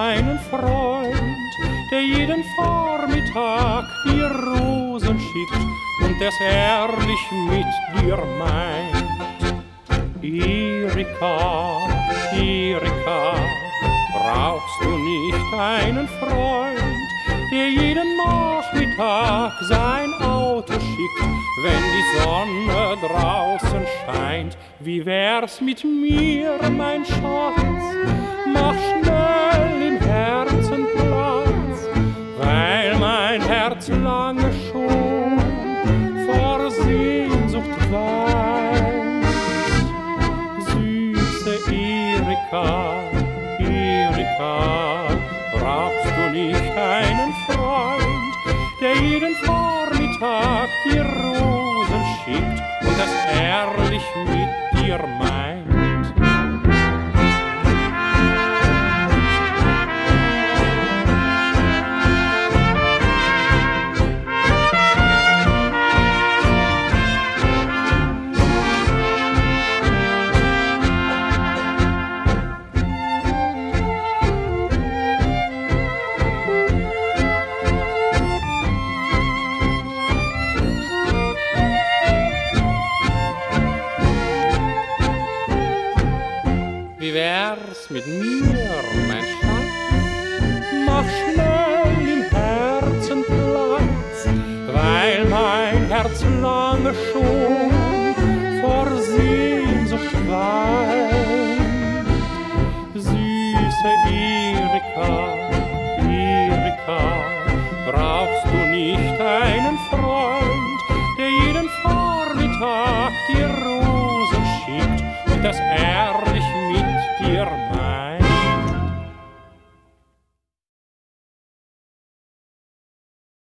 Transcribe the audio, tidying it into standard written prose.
einen Freund, der jeden Vormittag dir Rosen schickt und es ehrlich mit dir meint. Erika, Erika, brauchst du nicht einen Freund, der jeden Nachmittag sein Auto schickt, wenn die Sonne draußen scheint? Wie wär's mit mir, mein Schatz? Mach schnell im Herzen Platz, weil mein Herz lange schon vor Sehnsucht weint. Süße Erika, Erika, brauchst du nicht einen